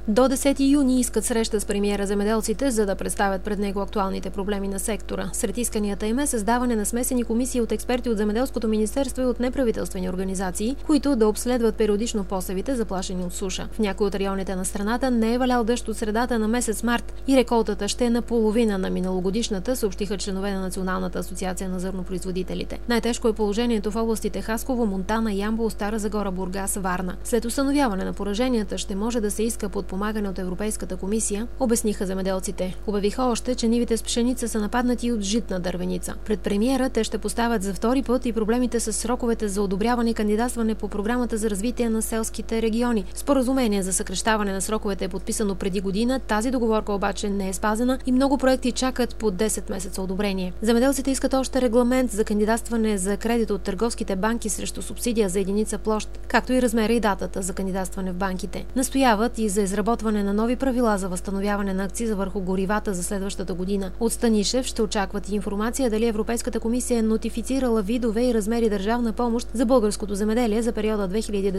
До 10 юни искат среща с премиера земеделците, за да представят пред него актуалните проблеми на сектора. Сред исканията им е създаване на смесени комисии от експерти от Земеделското министерство и от неправителствени организации, които да обследват периодично посевите, заплашени от суша. В някои от районите на страната не е валял дъжд от средата на месец март и реколтата ще е наполовина на миналогодишната, съобщиха членове на Националната асоциация на зърнопроизводителите. Най-тежко е положението в областите Хасково, Монтана, Ямбол, Стара Загора, Бургас, Варна. След установяване на пораженията ще може да се иска подпомагане от Европейската комисия, обясниха земеделците. Обявиха още, че нивите с пшеница са нападнати от житна дървеница. Пред премиера те ще поставят за втори път и проблемите с сроковете за одобряване и кандидатстване по програмата за развитие на селските региони. Споразумение за съкращаване на сроковете е подписано преди година, тази договорка обаче не е спазена и много проекти чакат по 10 месеца одобрение. Земеделците искат още регламент за кандидатстване за кредит от търговските банки срещу субсидия за единица площ, както и размера и датата за кандидатстване в банките. Настояват и за изработване на нови правила за възстановяване на акциза върху горивата за следващата година. От Станишев ще очакват и информация дали Европейската комисия е нотифицирала видове и размери държавна помощ за българското земеделие за периода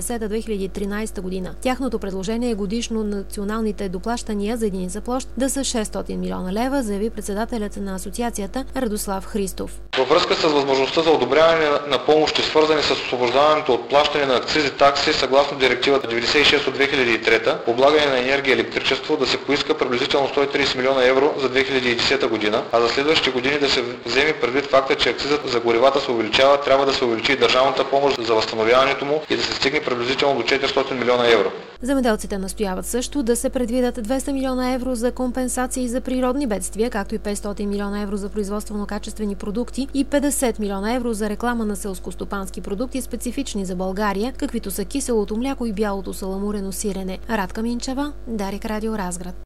2010-2013 година. Тяхното предложение е годишно националните доплащания за единица площ да са 600 милиона лева, заяви председателят на асоциацията Радослав Христов. Във връзка с възможността за одобряване на помощи, свързани с освобождаването от плащане на акцизи такси, съгласно директивата 96 от 2003, облагане на енергия и електричество, да се поиска приблизително 130 милиона евро за 2010 година, а за следващите години да се вземе предвид факта, че акцизът за горивата се увеличава, трябва да се увеличи и държавната помощ за възстановяването му и да се стигне приблизително до 400 милиона евро. Земеделците настояват също да се предвидят 200 милиона евро за компенсации за природни бедствия, както и 500 милиона евро за производство на качествени продукти и 50 милиона евро за реклама на селскостопански продукти, специфични за България, каквито са киселото мляко и бялото саламурено сирене. Радка Минчева, Дарик Радио Разград.